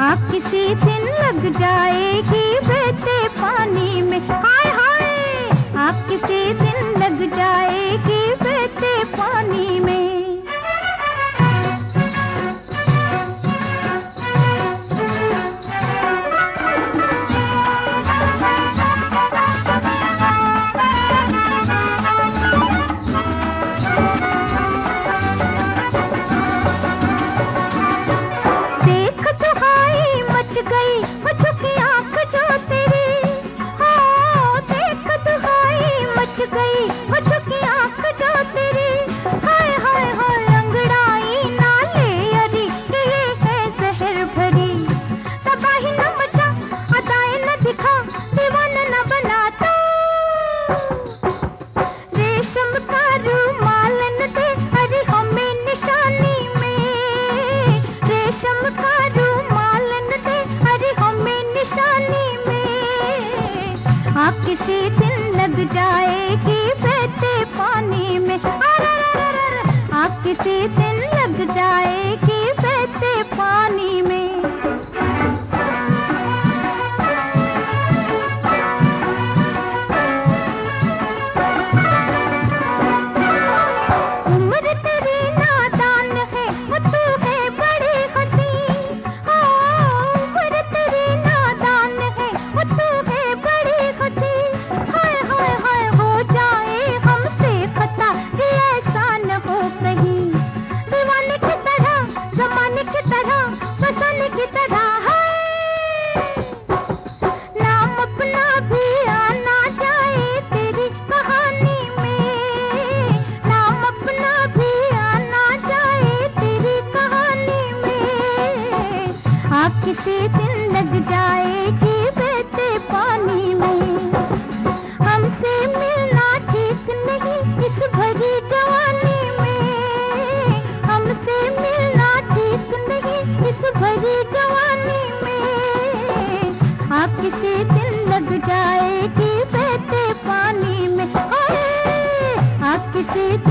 आप किसी दिन लग जाएगी बहते पानी में, हाय हाय, आप किसी दिन लग जाएगी बहते पानी में। आप किसी दिन लग जाएगी बहते पानी में, आप किसी दिन लग जाएगी बहते पानी में। उम्र तेरी नादान है, वो तू है बड़ी हसीन, उम्र तेरी नादान है, वो तू है बड़ी हसीन। हाय हाय हाय, हो जाए हमसे खता, ये ऐसा न हो कहीं। दीवाने की तरह, जमाने की तरह, फसाने की तरह, नाम अपना भी आना जाए तेरी कहानी में, नाम अपना भी आना जाए तेरी कहानी में। आप किसी दिन लग जाएगी बहते पानी में, हमसे मिलना ठीक नहीं इस भरी जवानी में, हमसे मिलना ठीक नहीं इस भरी जवानी में। आप किसी दिन लग जाएगी बहते पानी में, आप किसी